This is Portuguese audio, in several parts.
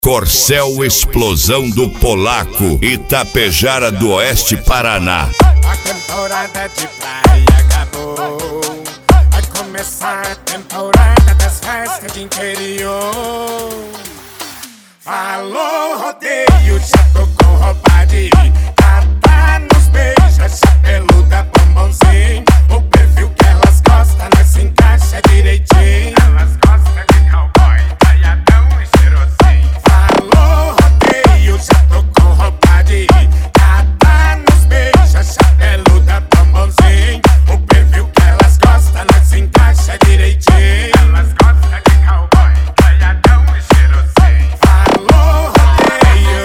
Corcel Explosão do Polaco, Itapejara do Oeste, Paraná. A temporada de praia acabou. Vai começar a temporada das festas de interior. Falou rodeio, já tocou roupa de cata nos beija, chapeluda, bombonzinho. O perfil que elas gostam, nós se encaixa direitinho. Elas gostam de cowboy, talhadão e cheirosinho. Falou rodeio, já tocou roupa de cata nos beija, chapeluda, bombonzinho. O perfil que elas gostam, nós se encaixa direitinho. Elas gostam de cowboy, talhadão e cheirosinho. Falou rodeio.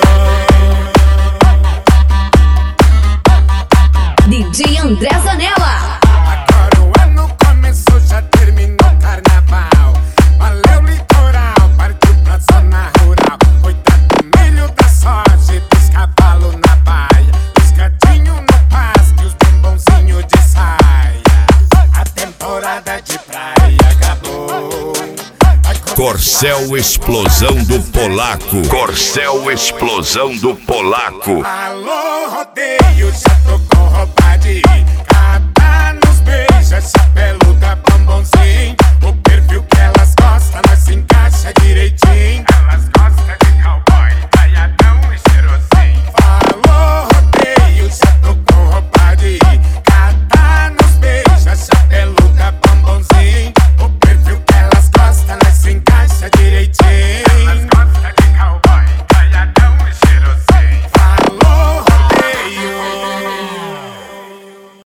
DJ André Zanella. Agora o ano começou, já terminou o carnaval. Valeu litoral, partiu pra zona rural. Cuidado do milho, da soja, dos cavalos na baia, os gatinhos no pasto e os bombonzinhos de saia. A temporada de praia acabou. Corcel Explosão do Polaco. Corcel Explosão do Polaco. Alô, rodeio, já tocou roupa de cata nos beija, chapéu.